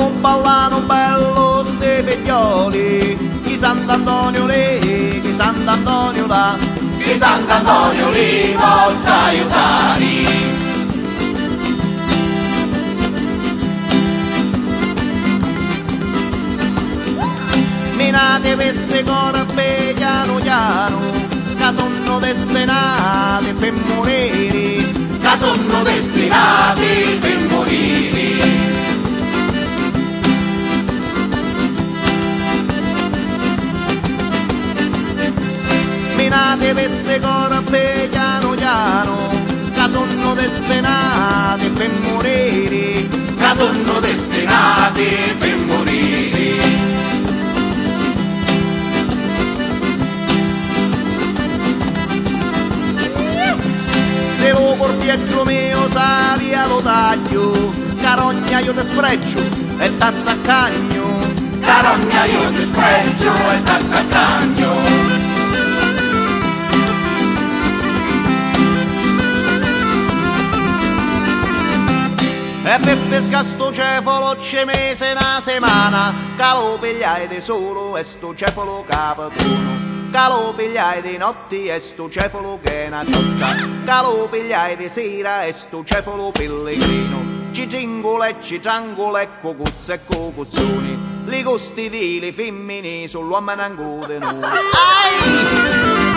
come ballano bello ste figlioli, chi Sant'Antonio lì, chi Sant'Antonio là, Chi Sant'Antonio li possa aiutare. minate queste corpe piano piano, che sono destinate per morire, Che sono destinati per morire. minate queste corpe piano piano, che sono destinate per morire, Che sono destinati per morire. se lo cortieggio mio sa via lo taglio, carogna io te spreccio e t'azzaccagno, Carogna io ti spreccio e t'azzaccagno. e per pesca sto cefalo c'è mese una settimana, che lo pigliai di solo e sto cefalo capitano, che lo pigliai di notti e sto cefalo che è una ciotta, che lo pigliai di sera e sto cefalo pellegrino, ci cingole e ci ciangole e cocuzze e cocuzzoni, li costi di li femmini sull'uomo ancora noi.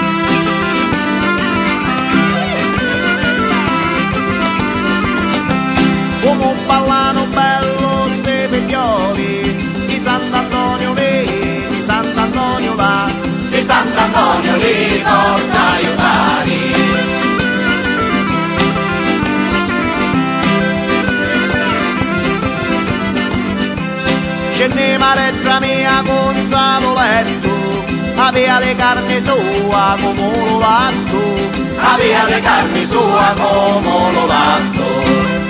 Come ballano bello ste figlioli, chi Sant'Antonio lì, chi Sant'Antonio là, Chi Sant'Antonio li possa aiutare. ce ne mareggia mia con savoletto, aveva le carni sua come lo latto, Aveva le carni sua come lo latto.